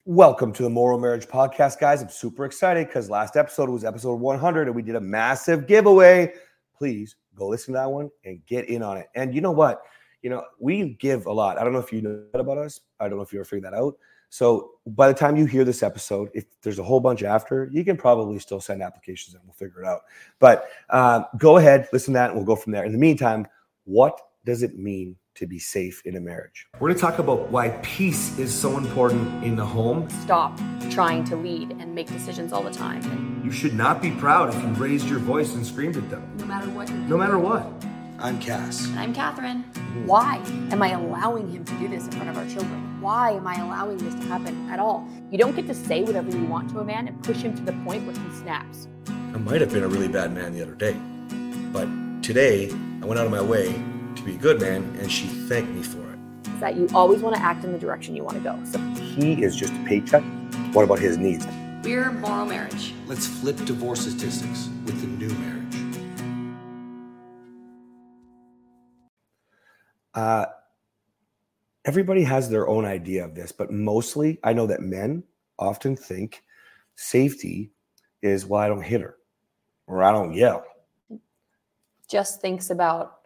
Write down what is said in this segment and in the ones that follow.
Welcome to the Moral Marriage Podcast, guys. I'm super excited because last episode was episode 100 and we did a massive giveaway. Please go listen to that one and get in on it. And you know what? We give a lot. I don't know if you know that about us. I don't know if you ever figured that out. So by the time you hear this episode, if there's a whole bunch after, you can probably still send applications and we'll figure it out. But go ahead, listen to that, and we'll go from there. In the meantime, what does it mean to be safe in a marriage? We're going to talk about why peace is so important in the home. Stop trying to lead and make decisions all the time. You should not be proud if you raised your voice and screamed at them. No matter what. No matter what. I'm Cass. And I'm Catherine. Why am I allowing him to do this in front of our children? Why am I allowing this to happen at all? You don't get to say whatever you want to a man and push him to the point where he snaps. I might have been a really bad man the other day, but today I went out of my way to be a good man, and she thanked me for it. Is that you always want to act in the direction you want to go. So he is just a paycheck. What about his needs? we're moral marriage. Let's flip divorce statistics with the new marriage. Everybody has their own idea of this, but mostly I know that men often think safety is, well, I don't hit her or I don't yell. Just thinks about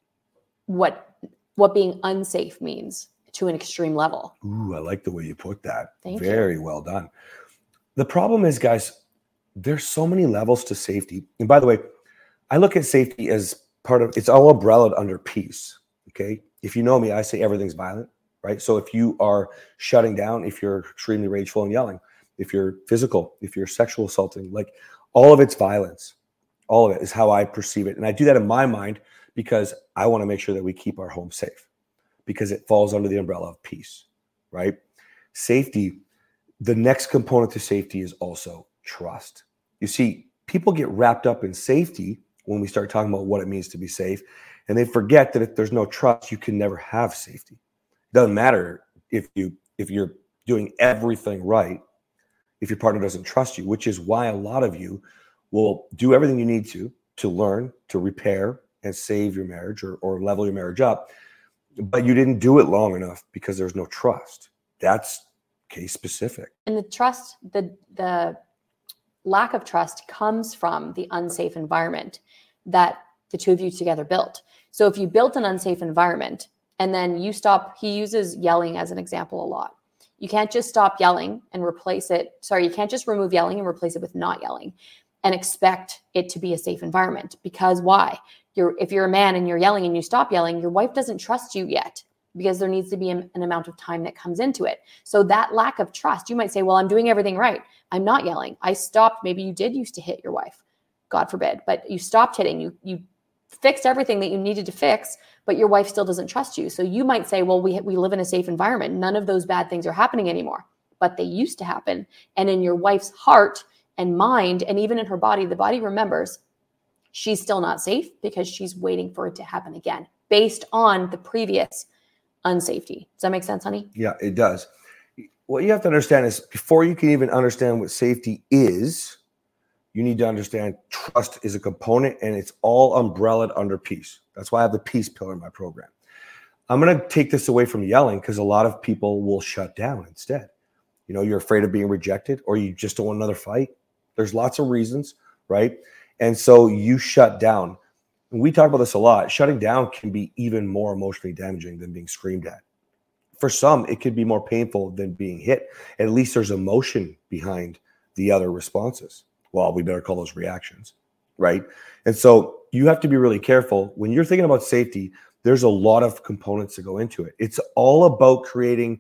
what being unsafe means to an extreme level. Ooh, I like the way you put that. Thank you. Very well done. The problem is, guys, there's so many levels to safety. And by the way, I look at safety as part of, it's all umbrellaed under peace. Okay. If you know me, I say everything's violent, right? So if you are shutting down, if you're extremely rageful and yelling, if you're physical, if you're sexual assaulting, like all of it's violence. All of it is how I perceive it. And I do that in my mind because I want to make sure that we keep our home safe because it falls under the umbrella of peace, right? Safety, the next component to safety is also trust. You see, people get wrapped up in safety when we start talking about what it means to be safe. And they forget that if there's no trust, you can never have safety. It doesn't matter if you're doing everything right, if your partner doesn't trust you, which is why a lot of you will do everything you need to learn, to repair and save your marriage or level your marriage up. But you didn't do it long enough because there's no trust. That's case specific. And the trust, the lack of trust comes from the unsafe environment that the two of you together built. So if you built an unsafe environment and then you stop, he uses yelling as an example a lot. You can't just stop yelling and replace it. You can't just remove yelling and replace it with not yelling and expect it to be a safe environment. Because why? If you're a man and you're yelling and you stop yelling, your wife doesn't trust you yet because there needs to be an amount of time that comes into it. So that lack of trust, you might say, well, I'm doing everything right. I'm not yelling. I stopped. Maybe you did used to hit your wife, God forbid, but you stopped hitting. You fixed everything that you needed to fix, but your wife still doesn't trust you. So you might say, well, we live in a safe environment. None of those bad things are happening anymore, but they used to happen. And in your wife's heart and mind, and even in her body, the body remembers she's still not safe because she's waiting for it to happen again based on the previous unsafety. Does that make sense, honey? Yeah, it does. What you have to understand is before you can even understand what safety is, you need to understand trust is a component and it's all umbrellaed under peace. That's why I have the peace pillar in my program. I'm going to take this away from yelling because a lot of people will shut down instead. You're afraid of being rejected or you just don't want another fight. There's lots of reasons, right? And so you shut down. And we talk about this a lot. Shutting down can be even more emotionally damaging than being screamed at. For some, it could be more painful than being hit. At least there's emotion behind the other responses. Well, we better call those reactions, right? And so you have to be really careful. When you're thinking about safety, there's a lot of components that go into it. It's all about creating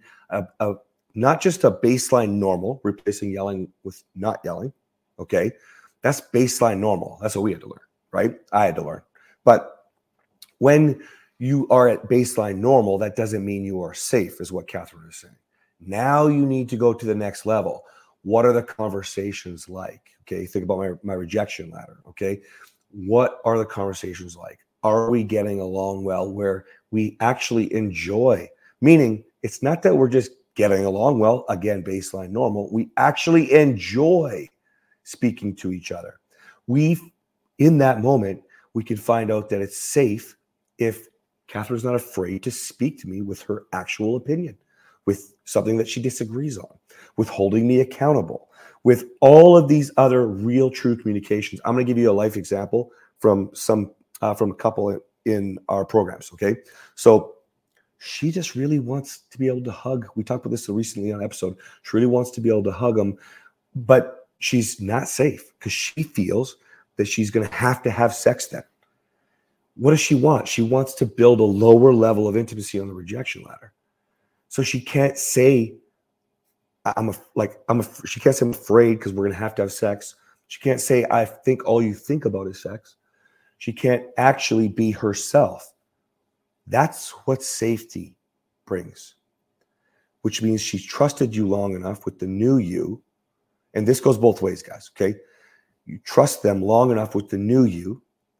not just a baseline normal, replacing yelling with not yelling, okay? That's baseline normal. That's what we had to learn, right? I had to learn. But when you are at baseline normal, that doesn't mean you are safe, is what Catherine is saying. Now you need to go to the next level. What are the conversations like? Okay, think about my rejection ladder, okay? What are the conversations like? Are we getting along well where we actually enjoy? Meaning, it's not that we're just getting along well, again, baseline normal. We actually enjoy speaking to each other. In that moment, we can find out that it's safe if Catherine's not afraid to speak to me with her actual opinion, with something that she disagrees on, with holding me accountable, with all of these other real true communications. I'm going to give you a life example from a couple in our programs. Okay. So she just really wants to be able to hug. We talked about this recently on an episode. She really wants to be able to hug them, but she's not safe because she feels that she's going to have sex then. What does she want? She wants to build a lower level of intimacy on the rejection ladder. So she can't say, she can't say I'm afraid because we're going to have sex. She can't say, I think all you think about is sex. She can't actually be herself. That's what safety brings, which means she's trusted you long enough with the new you. And this goes both ways, guys. Okay. You trust them long enough with the new you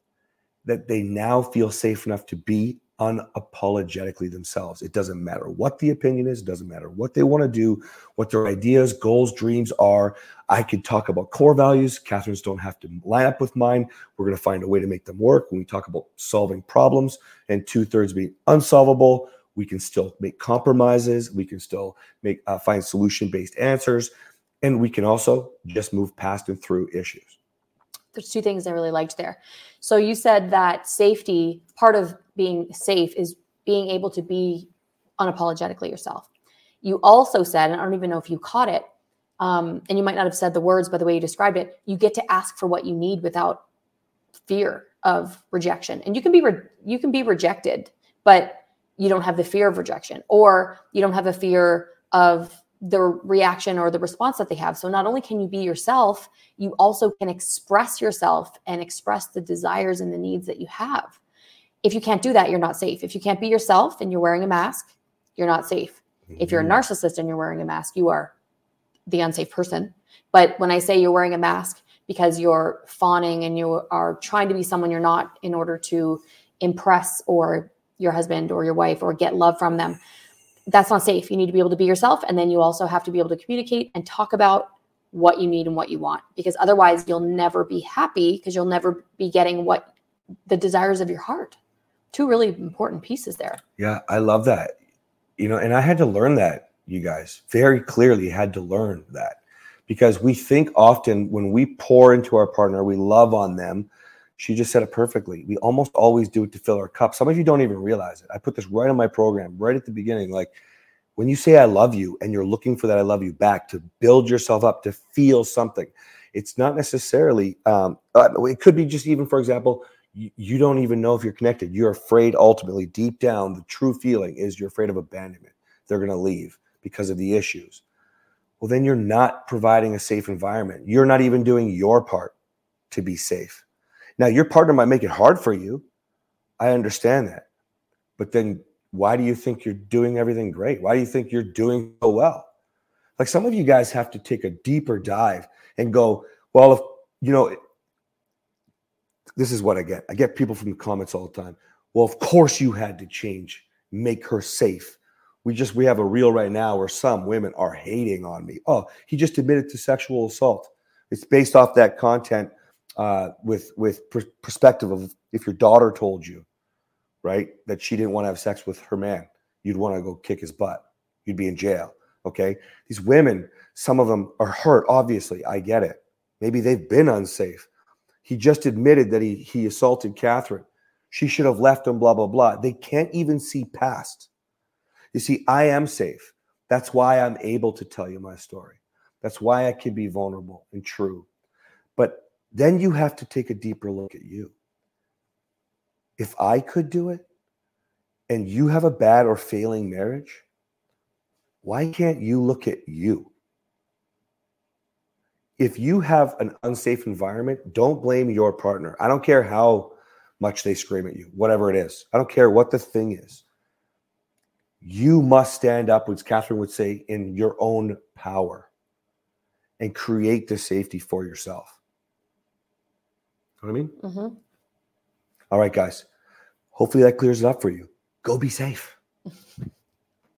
that they now feel safe enough to be unapologetically themselves. It doesn't matter what the opinion is. It doesn't matter what they want to do, what their ideas, goals, dreams are. I could talk about core values. Catherine's don't have to line up with mine. We're going to find a way to make them work. When we talk about solving problems and 2/3 being unsolvable, we can still make compromises. We can still find solution-based answers. And we can also just move past and through issues. There's two things I really liked there. So you said that safety, part of being safe is being able to be unapologetically yourself. You also said, and I don't even know if you caught it, and you might not have said the words by the way you described it, you get to ask for what you need without fear of rejection. And you can be rejected, but you don't have the fear of rejection, or you don't have a fear of the reaction or the response that they have. So not only can you be yourself, you also can express yourself and express the desires and the needs that you have. If you can't do that, you're not safe. If you can't be yourself and you're wearing a mask, you're not safe. Mm-hmm. If you're a narcissist and you're wearing a mask, you are the unsafe person. But when I say you're wearing a mask because you're fawning and you are trying to be someone you're not in order to impress or your husband or your wife or get love from them, that's not safe. You need to be able to be yourself. And then you also have to be able to communicate and talk about what you need and what you want, because otherwise you'll never be happy, because you'll never be getting what the desires of your heart. Two really important pieces there. Yeah, I love that. And I had to learn that, you guys, very clearly had to learn that, because we think often when we pour into our partner, we love on them. She just said it perfectly. We almost always do it to fill our cup. Some of you don't even realize it. I put this right on my program, right at the beginning. Like, when you say I love you and you're looking for that I love you back to build yourself up, to feel something, it's not necessarily, it could be just even, for example, you don't even know if you're connected. You're afraid ultimately, deep down, the true feeling is you're afraid of abandonment. They're going to leave because of the issues. Well, then you're not providing a safe environment. You're not even doing your part to be safe. Now, your partner might make it hard for you. I understand that. But then why do you think you're doing everything great? Why do you think you're doing so well? Like, some of you guys have to take a deeper dive and go, well, if, this is what I get. I get people from the comments all the time. Well, of course you had to change, make her safe. We have a reel right now where some women are hating on me. Oh, he just admitted to sexual assault. It's based off that content. With perspective of, if your daughter told you, right, that she didn't want to have sex with her man, you'd want to go kick his butt. You'd be in jail. Okay. These women, some of them are hurt. Obviously, I get it. Maybe they've been unsafe. He just admitted that he assaulted Catherine. She should have left him, blah, blah, blah. They can't even see past. You see, I am safe. That's why I'm able to tell you my story. That's why I can be vulnerable and true. But then you have to take a deeper look at you. If I could do it and you have a bad or failing marriage, why can't you look at you? If you have an unsafe environment, don't blame your partner. I don't care how much they scream at you, whatever it is. I don't care what the thing is. You must stand up, as Catherine would say, in your own power and create the safety for yourself. You know what I mean? Mm-hmm. All right, guys. Hopefully that clears it up for you. Go be safe.